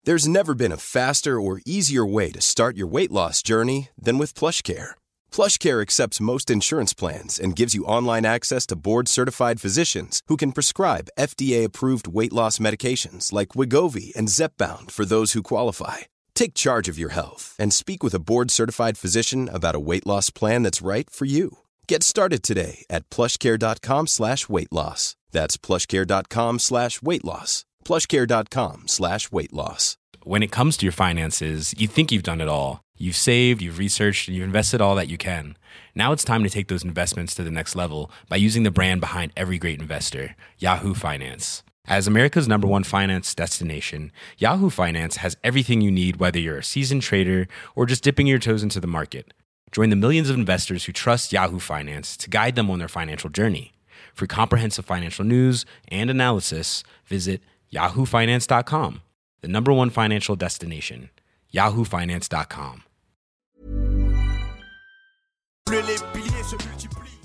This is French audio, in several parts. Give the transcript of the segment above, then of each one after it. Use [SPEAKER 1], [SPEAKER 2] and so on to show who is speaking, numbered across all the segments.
[SPEAKER 1] There's never been a faster or easier way to start your weight loss journey than with PlushCare. PlushCare accepts most insurance plans and gives you online access to board-certified physicians who can prescribe FDA-approved weight loss medications like Wegovy and Zepbound for those who qualify. Take charge of your health and speak with a board-certified physician about a weight loss plan that's right for you. Get started today at plushcare.com/weightloss. That's plushcare.com/weightloss. plushcare.com/weightloss.
[SPEAKER 2] When it comes to your finances, you think you've done it all. You've saved, you've researched, and you've invested all that you can. Now it's time to take those investments to the next level by using the brand behind every great investor, Yahoo Finance. As America's #1 finance destination, Yahoo Finance has everything you need, whether you're a seasoned trader or just dipping your toes into the market. Join the millions of investors who trust Yahoo Finance to guide them on their financial journey. For comprehensive financial news and analysis, visit yahoofinance.com, the #1 financial destination, yahoofinance.com.
[SPEAKER 3] Les piliers se multiplient.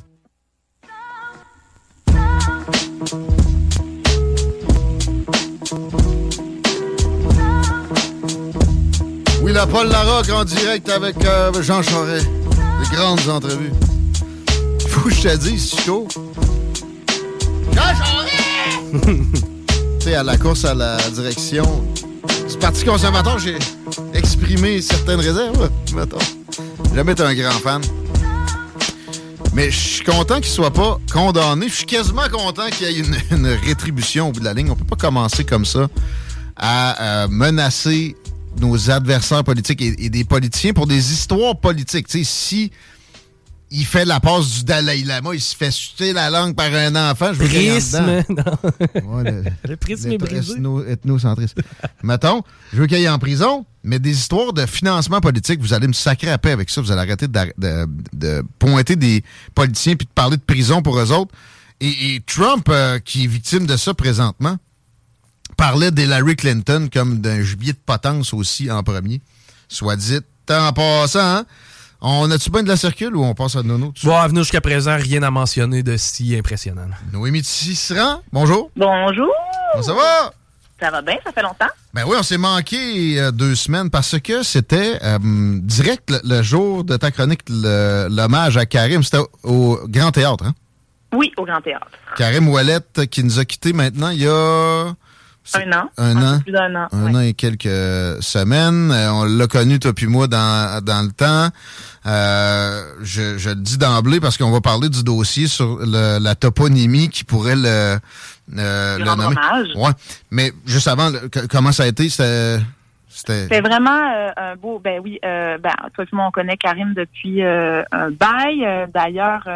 [SPEAKER 4] Oui, la Paul Larocque en direct avec Jean Charest. Des grandes entrevues. Faut que je te dise, Chico. Jean Charest! Tu sais, à la course à la direction du Parti conservateur, j'ai exprimé certaines réserves, mettons. Jamais été un grand fan. Mais je suis content qu'il soit pas condamné. Je suis quasiment content qu'il y ait une rétribution au bout de la ligne. On peut pas commencer comme ça à menacer nos adversaires politiques et des politiciens pour des histoires politiques. Tu sais, si il fait la passe du Dalai Lama, il se fait sucer la langue par un enfant, je veux qu'il y ait dedans. Ouais, le prisme est brisé. Ethnocentriste. Mettons, je veux qu'il y ait en prison, mais des histoires de financement politique, vous allez me sacrer à paix avec ça. Vous allez arrêter de pointer des politiciens puis de parler de prison pour eux autres. Et Trump, qui est victime de ça présentement, parlait d'Hillary Clinton comme d'un gibier de potence aussi en premier. Soit dit, en passant, hein? On a-tu bien de la circule ou on passe à Nono?
[SPEAKER 5] Bon, à venir jusqu'à présent, rien à mentionner de si impressionnant.
[SPEAKER 4] Noémie Tisserand, bonjour.
[SPEAKER 6] Bonjour.
[SPEAKER 4] Comment ça va?
[SPEAKER 6] Ça va bien, ça fait longtemps?
[SPEAKER 4] Ben oui, on s'est manqué 2 semaines parce que c'était direct le jour de ta chronique, l'hommage à Karim. C'était au Grand Théâtre, hein?
[SPEAKER 6] Oui, au Grand Théâtre.
[SPEAKER 4] Karim Ouellette qui nous a quittés maintenant il y a...
[SPEAKER 6] Un an. Plus d'un an.
[SPEAKER 4] Un an et quelques semaines. On l'a connu, toi puis moi, dans le temps. Je le dis d'emblée parce qu'on va parler du dossier sur la toponymie qui pourrait le nommer.
[SPEAKER 6] Hommage.
[SPEAKER 4] Ouais. Mais juste avant, comment ça a été?
[SPEAKER 6] C'était vraiment un beau... Ben oui, toi puis moi, on connaît Karim depuis un bail. D'ailleurs,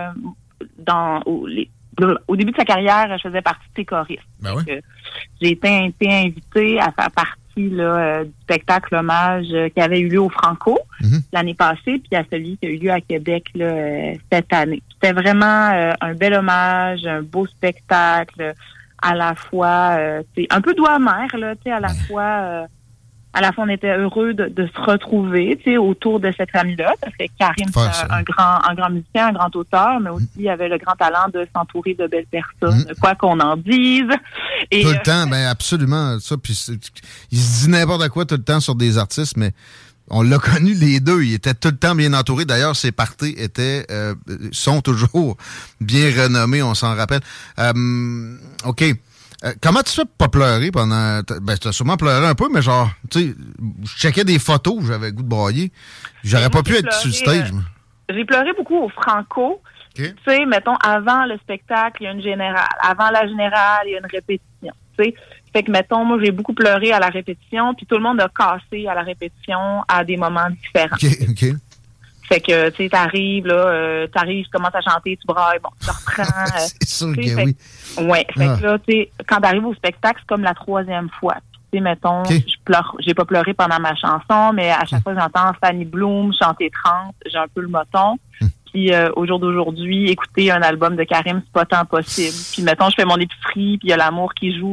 [SPEAKER 6] au début de sa carrière, je faisais partie de ses choristes.
[SPEAKER 4] Ben oui.
[SPEAKER 6] J'ai été invitée à faire partie du spectacle hommage qui avait eu lieu au Franco l'année passée, puis à celui qui a eu lieu à Québec cette année. C'était vraiment un bel hommage, un beau spectacle, à la fois un peu doux amer, là, à la fois on était heureux de se retrouver, autour de cette famille-là, parce que Karim, c'est un grand musicien, un grand auteur, mais aussi il avait le grand talent de s'entourer de belles personnes, quoi qu'on en dise. Et,
[SPEAKER 4] tout le temps, ben absolument. Ça, puis il se dit n'importe quoi tout le temps sur des artistes, mais on l'a connu les deux. Il était tout le temps bien entouré. D'ailleurs, ses parties sont toujours bien renommés, on s'en rappelle. OK. Comment tu fais pour pas pleurer pendant... Ben, tu as sûrement pleuré un peu, mais genre, tu sais, je checkais des photos, j'avais le goût de brailler. J'aurais pas pu être sur le stage.
[SPEAKER 6] J'ai pleuré beaucoup au Franco.
[SPEAKER 4] Okay.
[SPEAKER 6] Tu sais, mettons, avant le spectacle, il y a une générale. Avant la générale, il y a une répétition. Tu sais, fait que, mettons, moi, j'ai beaucoup pleuré à la répétition, puis tout le monde a cassé à la répétition à des moments différents.
[SPEAKER 4] OK.
[SPEAKER 6] Fait que, tu sais, t'arrives, tu commences à chanter, tu brailles, bon, tu reprends.
[SPEAKER 4] C'est sûr que oui.
[SPEAKER 6] Ouais, fait que là, tu sais, quand t'arrives au spectacle, c'est comme la 3e fois. Tu sais, mettons, j'ai pas pleuré pendant ma chanson, mais à chaque fois que j'entends Fanny Bloom chanter 30, j'ai un peu le moton. Puis au jour d'aujourd'hui, écouter un album de Karim, c'est pas tant possible. Puis mettons, je fais mon épicerie, puis il y a l'amour qui joue,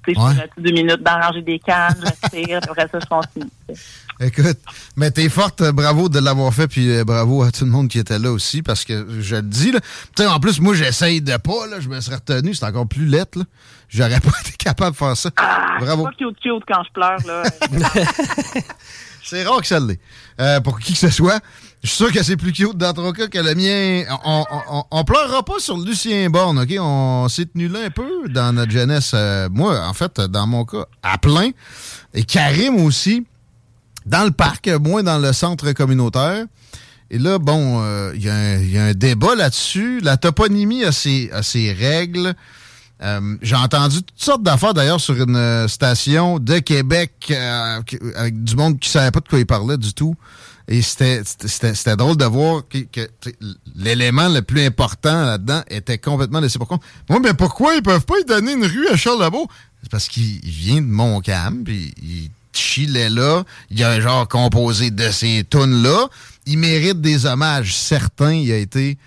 [SPEAKER 6] Tu sais, je fais 2 minutes d'arranger des cannes, je tire, puis après ça, je continue.
[SPEAKER 4] Écoute, mais t'es forte, bravo de l'avoir fait, puis bravo à tout le monde qui était là aussi, parce que je le dis, là, tu sais, en plus, moi, j'essaye de pas, là, je me serais retenu, c'est encore plus lettre, là. J'aurais pas été capable de faire ça. Bravo.
[SPEAKER 6] C'est pas cute quand je pleure, là.
[SPEAKER 4] C'est rare que ça l'est. Pour qui que ce soit. Je suis sûr que c'est plus cute dans ton cas que le mien. On pleurera pas sur Lucien Borne, OK? On s'est tenu là un peu dans notre jeunesse. Moi, en fait, dans mon cas, à plein. Et Karim aussi, dans le parc, moins dans le centre communautaire. Et là, bon, il y a un débat là-dessus. La toponymie a ses règles. J'ai entendu toutes sortes d'affaires, d'ailleurs, sur une station de Québec avec du monde qui savait pas de quoi il parlait du tout. Et c'était drôle de voir que l'élément le plus important là-dedans était complètement laissé pour compte. Moi, mais pourquoi ils peuvent pas y donner une rue à Charles Lebeau? C'est parce qu'il vient de Montcalm, puis il chillait là. Il a genre composé de ces tunes-là. Il mérite des hommages certains. Il a été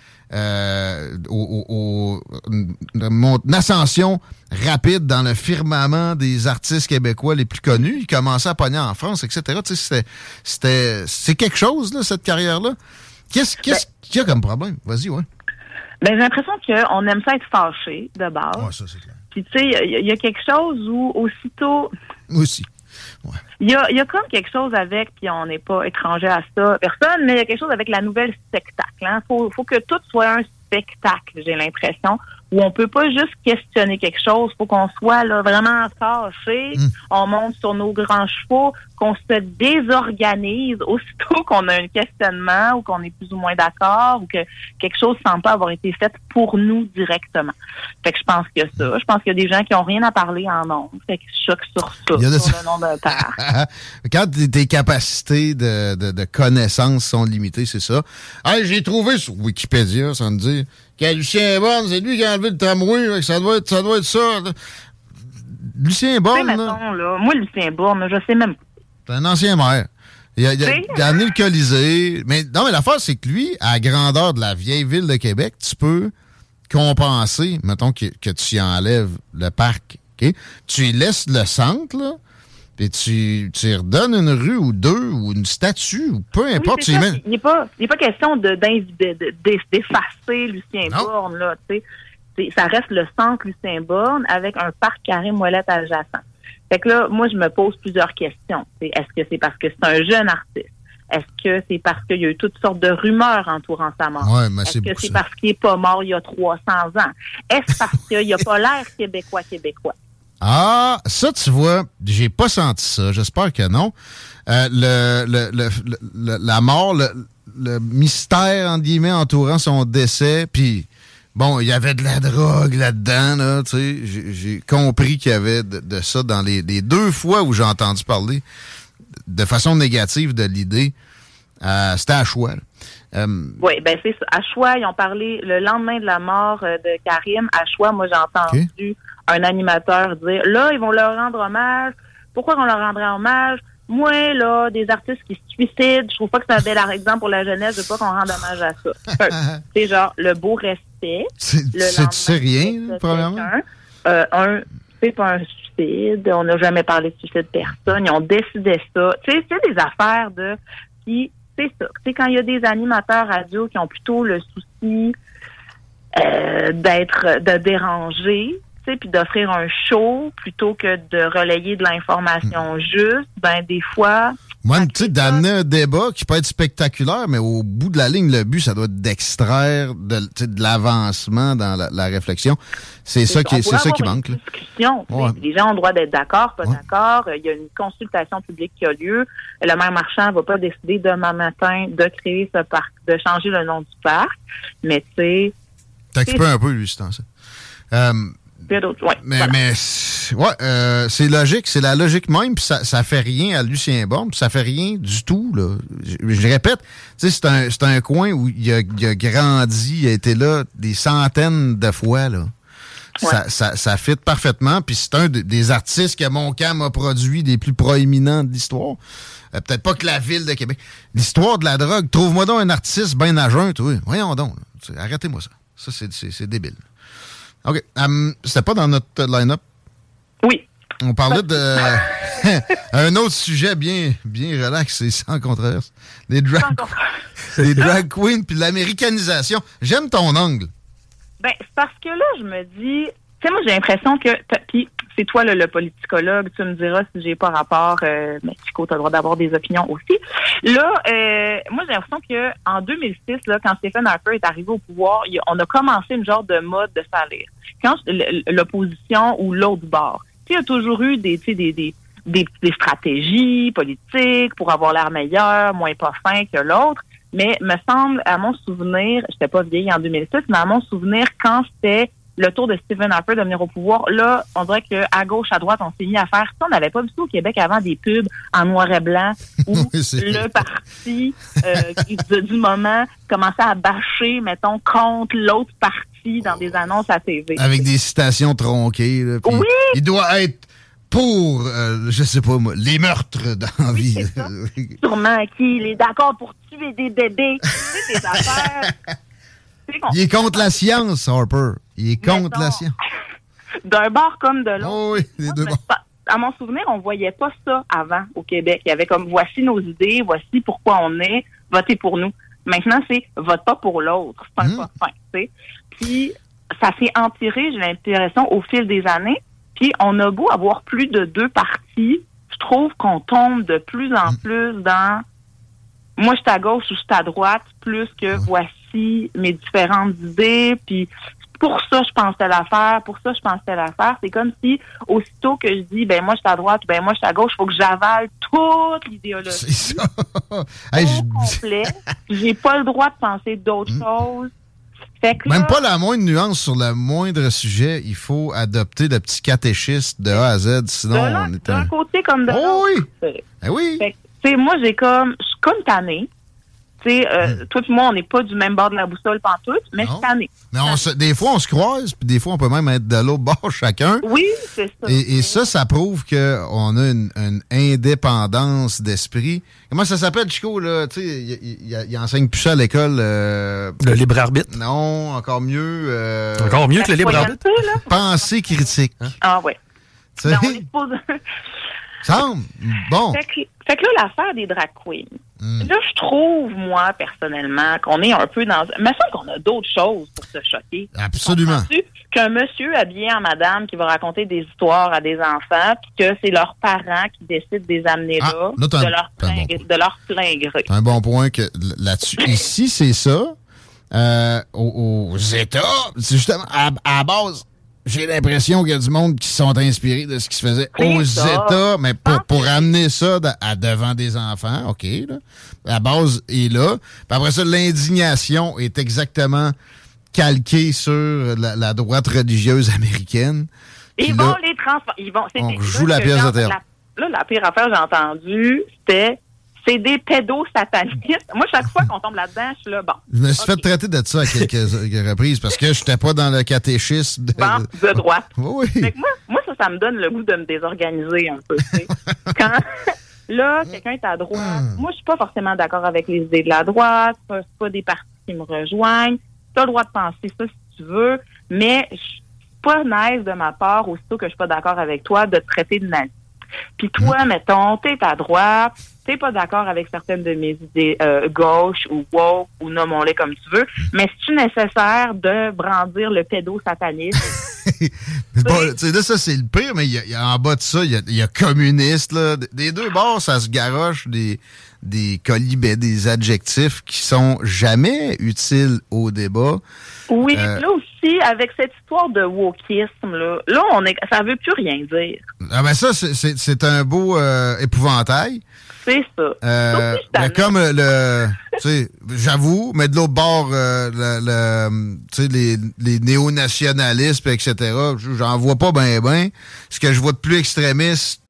[SPEAKER 4] une ascension rapide dans le firmament des artistes québécois les plus connus. Il commençait à pogner en France, etc. Tu sais, c'est quelque chose, là, cette carrière-là. Qu'est-ce qu'il y a comme problème? Vas-y, ouais.
[SPEAKER 6] Ben, j'ai l'impression qu'on aime ça être fâché, de base.
[SPEAKER 4] Ouais, ça, c'est clair.
[SPEAKER 6] Puis, tu sais, il y a quelque chose où, aussitôt...
[SPEAKER 4] Aussi. Ouais.
[SPEAKER 6] Il y a comme quelque chose avec, puis on n'est pas étranger à ça, personne, mais il y a quelque chose avec la nouvelle spectacle. Hein. Faut que tout soit un spectacle, j'ai l'impression, où on peut pas juste questionner quelque chose, faut qu'on soit là vraiment fâché, on monte sur nos grands chevaux, qu'on se désorganise aussitôt qu'on a un questionnement ou qu'on est plus ou moins d'accord ou que quelque chose semble pas avoir été fait pour nous directement. Fait que je pense que ça. Je pense qu'il y a des gens qui ont rien à parler en ondes. Fait que je choque sur ça, sur le nom d'un père.
[SPEAKER 4] Quand tes capacités de connaissances sont limitées, c'est ça. Hey, j'ai trouvé sur Wikipédia, sans me dire, que Lucien Borne, c'est lui qui a enlevé le tramway, ça doit être ça. Lucien Borne,
[SPEAKER 6] là, moi, Lucien Borne, je sais même pas.
[SPEAKER 4] C'est un ancien maire. Il a amené le Colisée. Mais l'affaire, c'est que lui, à la grandeur de la vieille ville de Québec, tu peux compenser, mettons que tu y enlèves le parc, OK? Tu y laisses le centre, là, puis tu redonnes une rue ou deux, ou une statue, ou peu importe.
[SPEAKER 6] Oui, il n'est pas question d'effacer Lucien Borne, là, tu sais. Ça reste le centre Lucien Borne avec un parc Karim-Ouellette adjacent. Fait que là, moi, je me pose plusieurs questions. Est-ce que c'est parce que c'est un jeune artiste? Est-ce que c'est parce qu'il y a eu toutes sortes de rumeurs entourant sa mort?
[SPEAKER 4] Ouais, mais
[SPEAKER 6] est-ce que c'est parce qu'il n'est pas mort il y a 300 ans? Est-ce parce qu'il n'a pas l'air québécois?
[SPEAKER 4] Ah, ça, tu vois, j'ai pas senti ça. J'espère que non. La mort, le mystère, entre guillemets, entourant son décès, puis... Bon, il y avait de la drogue là-dedans, là, tu sais. J'ai compris qu'il y avait de ça dans les 2 fois où j'ai entendu parler de façon négative de l'idée. C'était à Choix.
[SPEAKER 6] Oui, ben c'est ça. À Choix, ils ont parlé le lendemain de la mort de Karim. À Choix, moi, j'ai entendu un animateur dire, là, ils vont leur rendre hommage. Pourquoi qu'on leur rendrait hommage? Moi, là, des artistes qui se suicident, je trouve pas que c'est un bel exemple pour la jeunesse. Je veux pas qu'on rende hommage à ça. C'est genre le beau respect.
[SPEAKER 4] Tu sais rien, probablement?
[SPEAKER 6] C'est pas un suicide. On n'a jamais parlé de suicide de personne. Ils ont décidé ça. Tu sais, c'est des affaires c'est ça. Tu sais, quand il y a des animateurs radio qui ont plutôt le souci de déranger, puis d'offrir un show plutôt que de relayer de l'information juste, ben des fois...
[SPEAKER 4] Moi, tu sais, d'amener un débat qui peut être spectaculaire, mais au bout de la ligne, le but, ça doit être d'extraire de l'avancement dans la réflexion. C'est ça qui manque. Là.
[SPEAKER 6] Discussion, les gens ont le droit d'être d'accord, pas d'accord. Il y a une consultation publique qui a lieu. Le maire Marchand ne va pas décider demain matin de créer ce parc, de changer le nom du parc, mais tu sais...
[SPEAKER 4] T'occupes un peu, lui, c'est ça. C'est logique, c'est la logique même, puis ça fait rien à Lucien Borne, puis ça fait rien du tout, là. Je répète, tu sais, c'est un coin où il a grandi, il a été là des centaines de fois, là. Ouais. Ça fit parfaitement, puis c'est un des artistes que Montcalm a produit des plus proéminents de l'histoire. Peut-être pas que la ville de Québec. L'histoire de la drogue, trouve-moi donc un artiste bien à jeun, toi. Voyons donc, là. Arrêtez-moi ça. Ça, c'est débile. OK. C'était pas dans notre line-up?
[SPEAKER 6] Oui.
[SPEAKER 4] On parlait de un autre sujet bien relax et sans controverse. Les drag queens puis l'américanisation. J'aime ton angle.
[SPEAKER 6] Ben, c'est parce que là, je me dis... Tu sais, moi, j'ai l'impression que... Puis, c'est toi, le politicologue, tu me diras si j'ai pas rapport. Mais Chico, t'as le droit d'avoir des opinions aussi. Là, moi, j'ai l'impression que en 2006, là, quand Stephen Harper est arrivé au pouvoir, on a commencé une genre de mode de salir. Quand l'opposition ou l'autre bord, tu sais, il y a toujours eu des stratégies politiques pour avoir l'air meilleur, moins pas fin que l'autre. Mais me semble, à mon souvenir, j'étais pas vieille en 2006, mais à mon souvenir, quand c'était le tour de Stephen Harper de venir au pouvoir, là, on dirait qu'à gauche, à droite, on s'est mis à faire ça. On n'avait pas vu ça au Québec avant, des pubs en noir et blanc où le parti du moment commençait à bâcher, mettons, contre l'autre parti dans des annonces à TV.
[SPEAKER 4] Avec des citations tronquées. Là,
[SPEAKER 6] oui! Il
[SPEAKER 4] doit être pour, je sais pas moi, les meurtres dans la vie.
[SPEAKER 6] Sûrement qu'il est d'accord pour tuer des bébés. Tu sais, des affaires...
[SPEAKER 4] Il est contre la science, Harper. Il est contre la science.
[SPEAKER 6] D'un bord comme de l'autre.
[SPEAKER 4] Oh oui, les deux bords.
[SPEAKER 6] À mon souvenir, on voyait pas ça avant au Québec. Il y avait comme, voici nos idées, voici pourquoi on est, votez pour nous. Maintenant, c'est vote pas pour l'autre. C'est un pas fin, tu sais. Puis, ça s'est empiré, j'ai l'impression, au fil des années. Puis, on a beau avoir plus de 2 partis, je trouve qu'on tombe de plus en plus dans moi, je suis à gauche ou je suis à droite, plus que voici mes différentes idées, puis pour ça, je pense telle affaire, pour ça, je pense telle affaire. C'est comme si, aussitôt que je dis, ben moi, je suis à droite, ben moi, je suis à gauche, il faut que j'avale toute l'idéologie. C'est ça. Complet. J'ai pas le droit de penser d'autres choses. Fait que
[SPEAKER 4] même pas la moindre nuance sur le moindre sujet. Il faut adopter le petit catéchisme de A à Z, sinon on est
[SPEAKER 6] d'un côté comme de l'autre.
[SPEAKER 4] Oui. Oui.
[SPEAKER 6] Fait que, tu sais, moi, je suis comme tannée. Tu sais, toi et moi, on n'est pas du même bord de la boussole pantoute, mais je suis tannée.
[SPEAKER 4] Mais des fois, on se croise, puis des fois, on peut même être de l'autre bord chacun.
[SPEAKER 6] Oui, c'est ça.
[SPEAKER 4] Et ça prouve qu'on a une indépendance d'esprit. Comment ça s'appelle, Chico, là? Tu sais, il enseigne plus ça à l'école.
[SPEAKER 5] Le libre arbitre?
[SPEAKER 4] Non, encore mieux.
[SPEAKER 5] Encore mieux que le libre arbitre?
[SPEAKER 4] Pensée critique.
[SPEAKER 6] Hein? Ah, oui. Ben, on est pas...
[SPEAKER 4] Semble. Bon.
[SPEAKER 6] Fait que là, l'affaire des drag queens. Là, je trouve, moi, personnellement, qu'on est un peu dans... Il me semble qu'on a d'autres choses pour se choquer.
[SPEAKER 4] Absolument.
[SPEAKER 6] Qu'un monsieur habillé en madame qui va raconter des histoires à des enfants, puis que c'est leurs parents qui décident de les amener là de leur plein gré.
[SPEAKER 4] Un bon point que là-dessus. Ici, c'est ça. Aux États, c'est justement à la base... J'ai l'impression qu'il y a du monde qui se sont inspirés de ce qui se faisait aux États, mais pour amener ça devant des enfants, OK, là. La base est là. Puis après ça, l'indignation est exactement calquée sur la droite religieuse américaine.
[SPEAKER 6] Ils vont les transformer.
[SPEAKER 4] On joue la pièce de théâtre.
[SPEAKER 6] Là, la pire affaire que j'ai entendue, c'était... C'est des pédosatanistes. Moi, chaque fois qu'on tombe là-dedans, je suis là, bon.
[SPEAKER 4] Je me suis fait traiter de ça à quelques reprises parce que je n'étais pas dans le catéchisme
[SPEAKER 6] de droite.
[SPEAKER 4] Oui.
[SPEAKER 6] Fait que moi, ça me donne le goût de me désorganiser un peu. Quand là, quelqu'un est à droite, moi, je suis pas forcément d'accord avec les idées de la droite. C'est pas des partis qui me rejoignent. Tu as le droit de penser ça si tu veux, mais je suis pas nice de ma part, aussitôt que je suis pas d'accord avec toi, de te traiter de nazi. Puis toi, mettons, t'es à droite, t'es pas d'accord avec certaines de mes idées gauche ou woke ou nommons-les comme tu veux, mais c'est-tu nécessaire de brandir le pédosatanisme?
[SPEAKER 4] Bon, tu sais, là, ça, c'est le pire, mais il y a en bas de ça, il y a communiste, là. Des deux bords, ça se garoche des colibets, des adjectifs qui sont jamais utiles au débat.
[SPEAKER 6] Oui, là aussi, avec cette histoire de wokisme, là ça veut plus rien dire.
[SPEAKER 4] Ah ben ça, c'est un beau épouvantail.
[SPEAKER 6] C'est ça.
[SPEAKER 4] Mais comme tu sais, j'avoue, mais de l'autre bord, tu sais, les néo-nationalistes, etc., j'en vois pas ben. Ce que je vois de plus extrémiste.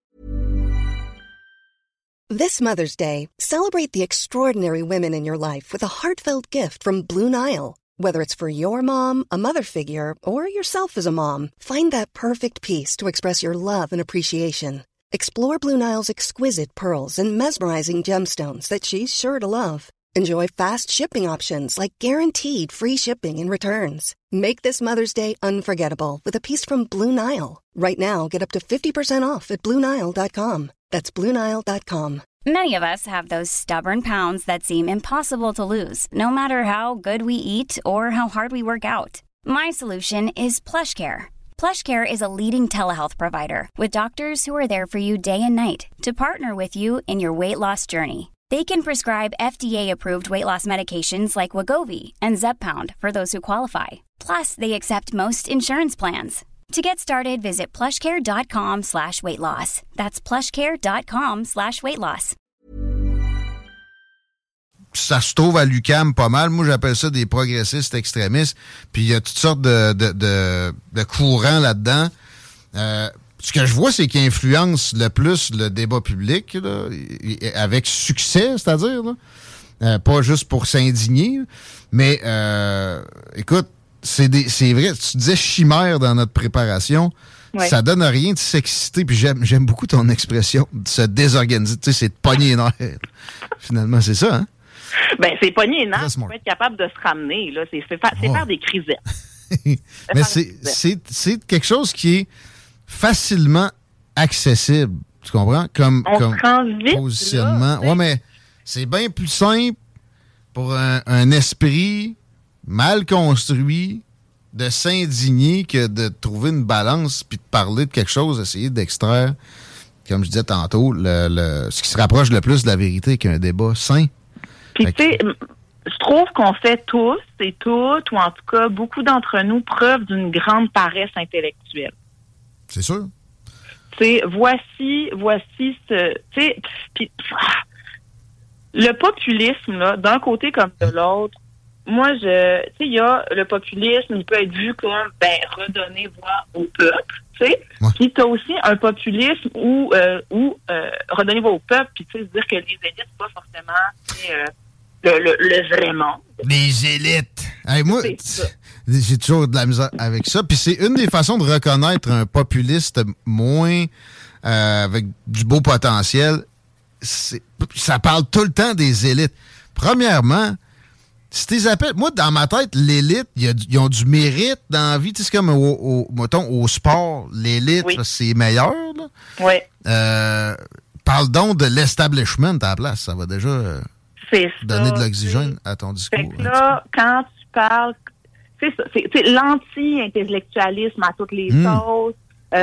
[SPEAKER 7] This Mother's Day, celebrate the extraordinary women in your life with a heartfelt gift from Blue Nile. Whether it's for your mom, a mother figure, or yourself as a mom, find that perfect piece to express your love and appreciation. Explore Blue Nile's exquisite pearls and mesmerizing gemstones that she's sure to love. Enjoy fast shipping options like guaranteed free shipping and returns. Make this Mother's Day unforgettable with a piece from Blue Nile. Right now, get up to 50% off at BlueNile.com. That's BlueNile.com.
[SPEAKER 8] Many of us have those stubborn pounds that seem impossible to lose, no matter how good we eat or how hard we work out. My solution is PlushCare. PlushCare is a leading telehealth provider with doctors who are there for you day and night to partner with you in your weight loss journey. They can prescribe FDA-approved weight loss medications like Wegovy and Zepbound for those who qualify. Plus, they accept most insurance plans. To get started, visit plushcare.com/weightloss. That's plushcare.com/weightloss.
[SPEAKER 4] Ça se trouve à l'UQAM pas mal. Moi, j'appelle ça des progressistes extrémistes. Puis il y a toutes sortes de courants là-dedans. Ce que je vois, c'est qu'ils influencent le plus le débat public, là, avec succès, c'est-à-dire, là. Pas juste pour s'indigner. Mais, écoute, c'est vrai, tu disais chimère dans notre préparation. Ouais. Ça donne rien de s'exciter. Puis j'aime beaucoup ton expression, de se désorganiser. Tu sais, c'est de pogner les nerfs. Finalement, c'est ça, hein?
[SPEAKER 6] Ben, c'est pogner les nerfs. Il faut être capable de se ramener, là. C'est faire des crisettes.
[SPEAKER 4] Mais c'est quelque chose qui est facilement accessible. Tu comprends? Comme
[SPEAKER 6] vite,
[SPEAKER 4] positionnement.
[SPEAKER 6] Là,
[SPEAKER 4] ouais, mais c'est bien plus simple pour un esprit mal construit de s'indigner que de trouver une balance puis de parler de quelque chose, essayer d'extraire, comme je disais tantôt, ce qui se rapproche le plus de la vérité qu'un débat sain.
[SPEAKER 6] Puis tu sais, je trouve qu'on fait tous et toutes, ou en tout cas beaucoup d'entre nous, preuve d'une grande paresse intellectuelle.
[SPEAKER 4] C'est sûr.
[SPEAKER 6] Tu sais, voici ce... Tu sais, puis le populisme, là, d'un côté comme de l'autre, moi, tu sais, il y a le populisme, il peut être vu comme, redonner voix au peuple, tu sais. Ouais. Puis t'as aussi un populisme où redonner voix au peuple, puis tu sais, dire que les élites, c'est pas forcément le vrai monde.
[SPEAKER 4] Les élites! Hey, moi, j'ai toujours de la misère avec ça. Puis c'est une des façons de reconnaître un populiste moins avec du beau potentiel. Ça parle tout le temps des élites. Premièrement, si tu les appelles... Moi, dans ma tête, l'élite, ils ont du mérite dans la vie. Tu sais, c'est comme mettons, au sport, l'élite, oui. C'est meilleur. Là.
[SPEAKER 6] Oui.
[SPEAKER 4] Parle donc de l'establishment à la place. Ça va déjà donner de l'oxygène à ton discours.
[SPEAKER 6] Fait que là, quand tu parles... C'est ça. C'est l'anti-intellectualisme à toutes les sauces.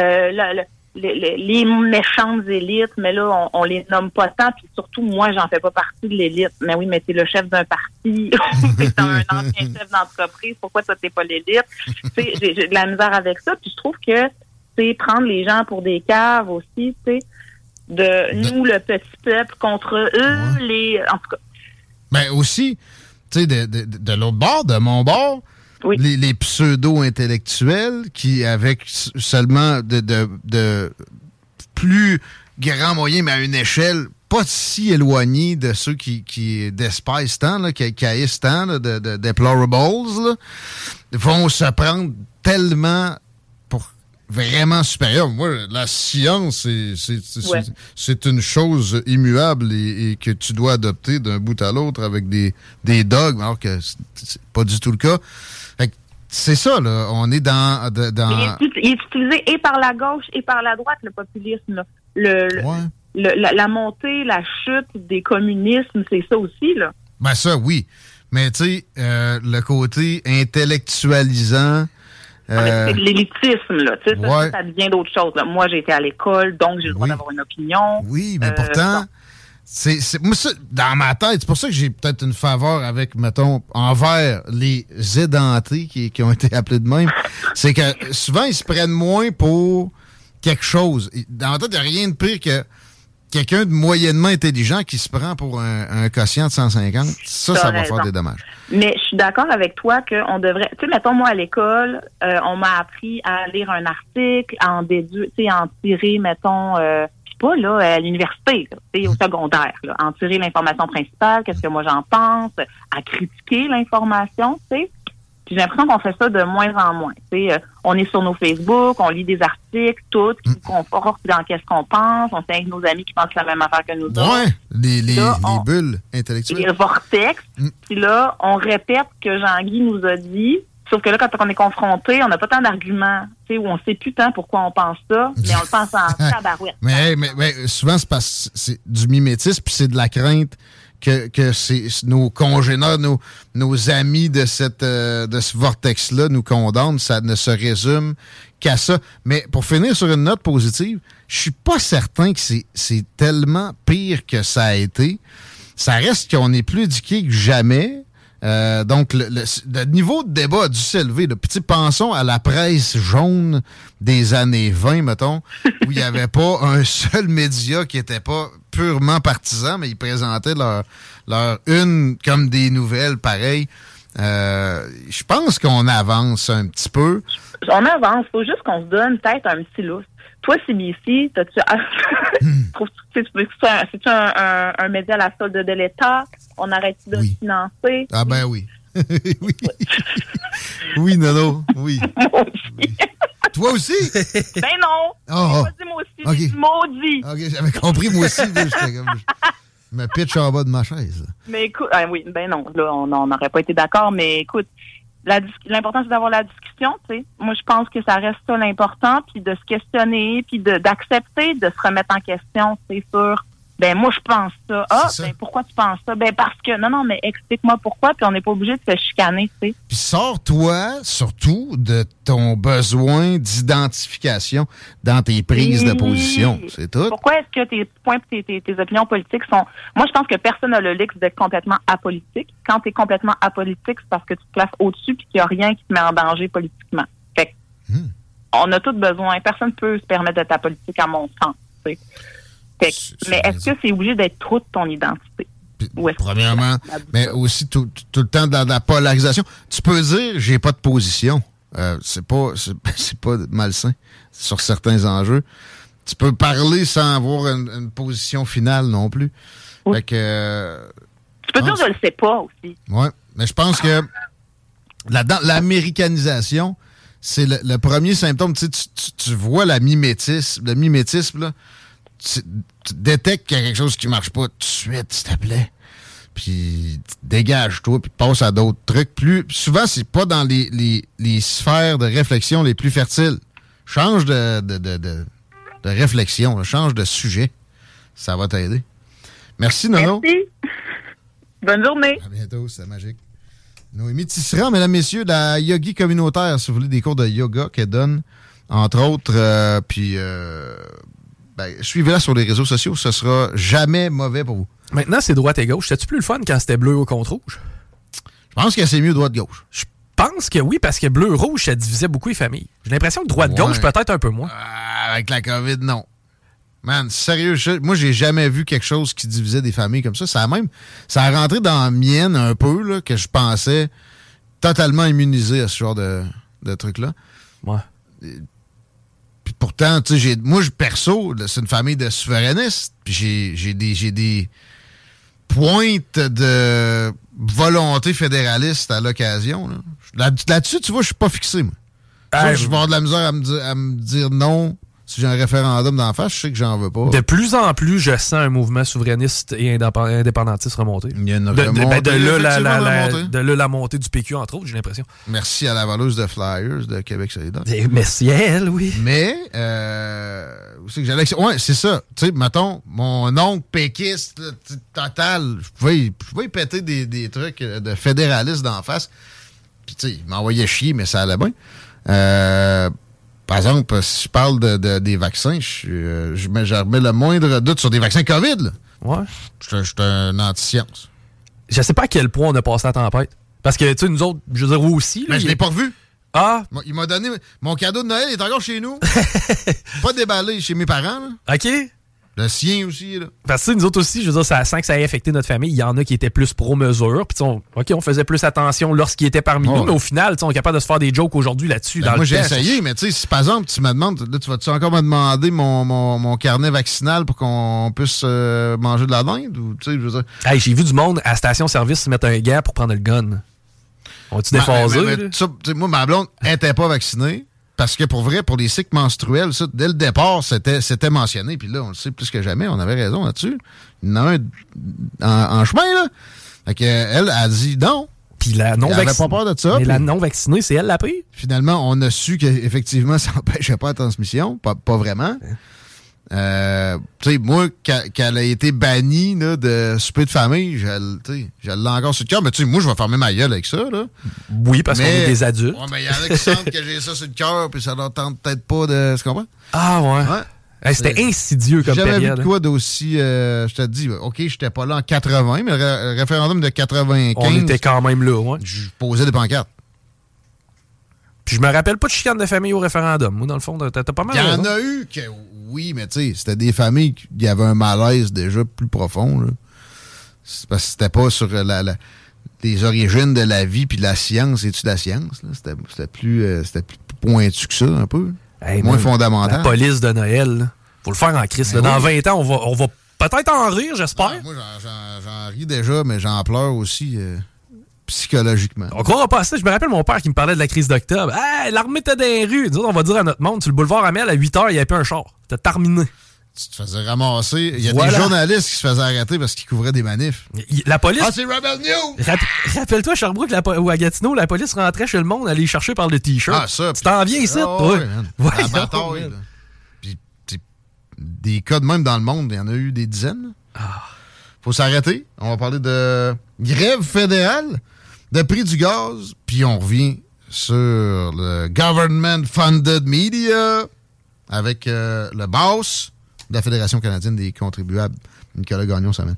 [SPEAKER 6] Les méchantes élites, mais là, on les nomme pas tant, puis surtout, moi, j'en fais pas partie de l'élite. Mais oui, mais t'es le chef d'un parti, t'es un ancien chef d'entreprise, pourquoi toi, t'es pas l'élite? J'ai de la misère avec ça, puis je trouve que c'est prendre les gens pour des caves aussi, tu sais, nous, le petit peuple, contre eux, en tout cas.
[SPEAKER 4] Ben aussi, tu sais, de l'autre bord, de mon bord, oui. Les pseudo-intellectuels qui, avec seulement de plus grands moyens, mais à une échelle pas si éloignée de ceux qui despisent tant, là, qui haïssent tant, là, de deplorables, là, vont se prendre tellement pour vraiment supérieur. Moi, la science, c'est une chose immuable et que tu dois adopter d'un bout à l'autre avec des dogmes, alors que c'est pas du tout le cas. C'est ça, là. On est dans...
[SPEAKER 6] Il est utilisé et par la gauche et par la droite, le populisme. Là. La montée, la chute des communismes, c'est ça aussi, là.
[SPEAKER 4] Ben ça, oui. Mais, tu sais, le côté intellectualisant...
[SPEAKER 6] C'est de l'élitisme, là. Tu sais, ça devient d'autres choses. Là. Moi, j'ai été à l'école, donc j'ai le droit d'avoir une opinion.
[SPEAKER 4] Oui, mais pourtant... Moi, ça, dans ma tête, c'est pour ça que j'ai peut-être une faveur avec, mettons, envers les édentés qui ont été appelés de même. C'est que souvent, ils se prennent moins pour quelque chose. Dans ma tête, il n'y a rien de pire que quelqu'un de moyennement intelligent qui se prend pour un quotient de 150. Ça va faire des dommages.
[SPEAKER 6] Mais je suis d'accord avec toi qu'on devrait... Tu sais, mettons, moi, à l'école, on m'a appris à lire un article, à en déduire, tu sais, à en tirer, mettons... pas là à l'université, au secondaire, là, en tirer l'information principale, qu'est-ce que moi j'en pense, à critiquer l'information, tu sais. Puis j'ai l'impression qu'on fait ça de moins en moins. On est sur nos Facebook, on lit des articles, tout, qui nous confortent dans qu'est-ce qu'on pense. On sait avec nos amis qui pensent la même affaire que nous autres.
[SPEAKER 4] Ouais, les bulles intellectuelles.
[SPEAKER 6] Les vortex. Puis là, on répète ce que Jean-Guy nous a dit. Sauf que là, quand on est confronté, on n'a pas tant d'arguments, où on sait plus tant pourquoi on pense ça, mais on le pense en tabarouette.
[SPEAKER 4] Mais souvent, c'est parce que c'est du mimétisme, puis c'est de la crainte que c'est nos congénères, nos amis de ce vortex-là nous condamnent. Ça ne se résume qu'à ça. Mais pour finir sur une note positive, je suis pas certain que c'est tellement pire que ça a été. Ça reste qu'on est plus éduqué que jamais. Donc, le niveau de débat a dû s'élever. Puis, pensons à la presse jaune des années 20, mettons, où il n'y avait pas un seul média qui n'était pas purement partisan, mais ils présentaient leur une comme des nouvelles, pareil. Je pense qu'on avance un petit peu.
[SPEAKER 6] On avance. Il faut juste qu'on se donne peut-être un petit lousse. Toi, CBC, t'as-tu... C'est-tu un média à la solde de l'État? On arrête de le financer?
[SPEAKER 4] Ah ben oui. Oui. Oui, Nono. Oui.
[SPEAKER 6] Moi aussi.
[SPEAKER 4] Oui. Toi aussi?
[SPEAKER 6] Ben non.
[SPEAKER 4] Oh.
[SPEAKER 6] J'ai pas dit moi aussi. J'ai dit maudit.
[SPEAKER 4] OK, j'avais compris moi aussi. J'étais comme... Je me pitch en bas de ma chaise.
[SPEAKER 6] Mais écoute, oui, ben non. Là, on n'aurait pas été d'accord, mais écoute, l'important, c'est d'avoir la discussion, tu sais. Moi, je pense que ça reste ça l'important, puis de se questionner, puis d'accepter de se remettre en question, c'est sûr. Ben, moi, je pense ça. Ah, ben, pourquoi tu penses ça? Ben, parce que, non, mais explique-moi pourquoi, puis on n'est pas obligé de se chicaner, tu sais.
[SPEAKER 4] Puis sors-toi, surtout, de ton besoin d'identification dans tes prises de position. C'est tout.
[SPEAKER 6] Pourquoi est-ce que tes points et tes opinions politiques sont... Moi, je pense que personne n'a le luxe d'être complètement apolitique. Quand tu es complètement apolitique, c'est parce que tu te places au-dessus puis qu'il n'y a rien qui te met en danger politiquement. Fait que, on a tous besoin. Personne ne peut se permettre d'être apolitique, à mon sens, tu sais. Mais est-ce que c'est obligé d'être trop de ton identité?
[SPEAKER 4] Premièrement, mais aussi tout le temps dans la polarisation. Tu peux dire j'ai pas de position. C'est pas malsain sur certains enjeux. Tu peux parler sans avoir une position finale non plus.
[SPEAKER 6] Oui.
[SPEAKER 4] Fait que,
[SPEAKER 6] tu peux dire je le sais pas aussi.
[SPEAKER 4] Oui, mais je pense que l'américanisation, c'est le premier symptôme. Tu vois le mimétisme, là. Tu détectes qu'il y a quelque chose qui marche pas tout de suite, s'il te plaît. Puis dégage-toi, puis passe à d'autres trucs. Souvent, c'est pas dans les sphères de réflexion les plus fertiles. Change de réflexion, change de sujet. Ça va t'aider. Merci, Nono.
[SPEAKER 6] Merci. Bonne journée.
[SPEAKER 4] À bientôt, c'est magique. Noémie Tisserand, mesdames, messieurs, la yogi communautaire, si vous voulez des cours de yoga qu'elle donne, entre autres, suivez-la sur les réseaux sociaux, ce sera jamais mauvais pour vous.
[SPEAKER 5] Maintenant, c'est droite et gauche. C'était-tu plus le fun quand c'était bleu au contre rouge?
[SPEAKER 4] Je pense que c'est mieux droite-gauche.
[SPEAKER 5] Je pense que oui, parce que bleu-rouge, ça divisait beaucoup les familles. J'ai l'impression que droite-gauche, peut-être un peu moins.
[SPEAKER 4] Avec la COVID, non. Man, sérieux, moi, j'ai jamais vu quelque chose qui divisait des familles comme ça. Ça a rentré dans la mienne un peu, là, que je pensais totalement immunisé à ce genre de truc-là.
[SPEAKER 5] Ouais.
[SPEAKER 4] Puis pourtant, tu sais, moi, perso, c'est une famille de souverainistes. Puis j'ai des pointes de volonté fédéraliste à l'occasion. Là-dessus, tu vois, je suis pas fixé, moi. Je vais avoir de la misère à me dire non. Si j'ai un référendum d'en face, je sais que j'en veux pas.
[SPEAKER 5] De plus en plus, je sens un mouvement souverainiste et indépendantiste remonter.
[SPEAKER 4] Il y a une remontée.
[SPEAKER 5] De là, la montée du PQ, entre autres, j'ai l'impression.
[SPEAKER 4] Merci à la voleuse de Flyers de Québec solidaire.
[SPEAKER 5] Merci à elle, oui.
[SPEAKER 4] Mais, où c'est que j'allais... Ouais, c'est ça. Tu sais, mettons, mon oncle péquiste, là, total, je pouvais y péter des trucs de fédéralistes d'en face. Puis, tu sais, il m'envoyait chier, mais ça allait bien. Par exemple, si je parle des vaccins, je remets le moindre doute sur des vaccins COVID. Là.
[SPEAKER 5] Ouais.
[SPEAKER 4] Je suis un anti-science.
[SPEAKER 5] Je sais pas à quel point on a passé la tempête. Parce que, tu sais, nous autres, je veux dire, vous aussi.
[SPEAKER 4] Mais je l'ai pas revu.
[SPEAKER 5] Ah!
[SPEAKER 4] Il m'a donné... Mon cadeau de Noël est encore chez nous. Pas déballé chez mes parents. Là.
[SPEAKER 5] OK.
[SPEAKER 4] Le sien aussi, là.
[SPEAKER 5] Parce que nous autres aussi, je veux dire, sans que ça ait affecté notre famille, il y en a qui étaient plus pro-mesure. Puis, on faisait plus attention lorsqu'ils étaient parmi nous, mais au final, on est capable de se faire des jokes aujourd'hui là-dessus.
[SPEAKER 4] Ben moi, j'ai essayé, mais tu sais, si par exemple, tu me demandes, là, tu vas-tu encore me demander mon carnet vaccinal pour qu'on puisse manger de la dinde? Ou, tu sais, je veux dire...
[SPEAKER 5] Hey, j'ai vu du monde à la station-service se mettre un gant pour prendre le gun. On-tu déphasé?
[SPEAKER 4] Moi, ma blonde n'était pas vaccinée. Parce que pour vrai, pour les cycles menstruels, ça, dès le départ, c'était mentionné. Puis là, on le sait plus que jamais, on avait raison là-dessus. Il y en a un en chemin, là. Fait qu'elle a dit non.
[SPEAKER 5] Puis la non
[SPEAKER 4] vaccinée. Elle avait pas peur de ça.
[SPEAKER 5] Mais la non vaccinée, c'est elle la pire.
[SPEAKER 4] Finalement, on a su qu'effectivement, ça n'empêchait pas la transmission. Pas vraiment. Tu sais, moi, qu'elle a été bannie là, de souper de famille, je l'ai encore sur le cœur. Mais tu sais, moi, je vais fermer ma gueule avec ça. Là.
[SPEAKER 5] Oui, parce qu'on est des adultes.
[SPEAKER 4] Ouais, mais il y en a qui sentent que j'ai ça sur le cœur, puis ça leur tente peut-être pas de. Tu comprends?
[SPEAKER 5] Ah, ouais. C'était insidieux comme période.
[SPEAKER 4] J'ai jamais vu de quoi d'aussi. Je te dis, OK, j'étais pas là en 80, mais le référendum de 95.
[SPEAKER 5] On était quand même là, ouais.
[SPEAKER 4] Je posais des pancartes.
[SPEAKER 5] Puis je me rappelle pas de chicane de famille au référendum. Moi, dans le fond, t'as pas mal.
[SPEAKER 4] Il y en a eu que. Oui, mais tu sais, c'était des familles qui avaient un malaise déjà plus profond. Là. C'est parce que c'était pas sur les origines de la vie puis de la science. C'est-tu de la science? Là? C'était plus pointu que ça, un peu.
[SPEAKER 5] Hey,
[SPEAKER 4] moins fondamental.
[SPEAKER 5] La police de Noël, là. Faut le faire en crise. Là. Dans 20 ans, on va peut-être en rire, j'espère.
[SPEAKER 4] Ouais, moi, j'en ris déjà, mais j'en pleure aussi psychologiquement.
[SPEAKER 5] On croira pas à ça. Je me rappelle mon père qui me parlait de la crise d'octobre. Hey, l'armée était dans les rues. Nous autres, on va dire à notre monde, sur le boulevard Amel, à 8h, il n'y avait plus un char. C'était terminé.
[SPEAKER 4] Tu te faisais ramasser. Il y a des journalistes qui se faisaient arrêter parce qu'ils couvraient des manifs.
[SPEAKER 5] La police...
[SPEAKER 4] Ah, c'est Rebel News!
[SPEAKER 5] Rappelle-toi, Sherbrooke ou à Gatineau, la police rentrait chez le monde, allait les chercher par le T-shirt.
[SPEAKER 4] Ah, ça.
[SPEAKER 5] Tu t'en viens ici, toi?
[SPEAKER 4] Ouais, la bataille. Puis, des cas de même dans le monde, il y en a eu des dizaines. Faut s'arrêter. On va parler de grève fédérale, de prix du gaz, puis on revient sur le government-funded media avec le boss de la Fédération canadienne des contribuables, Nicolas Gagnon, ça mène.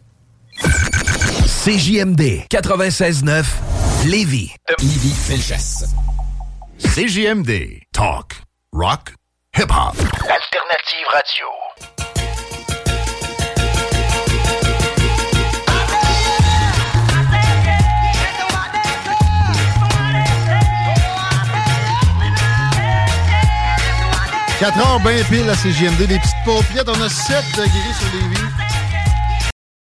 [SPEAKER 9] CJMD 96.9 Lévis. Lévis Felchasse.
[SPEAKER 3] CJMD. Talk. Rock. Hip-hop.
[SPEAKER 9] Alternative radio.
[SPEAKER 4] « 4 heures bien pile à CJMD, des petites paupiettes. On a 7 degrés sur Lévis.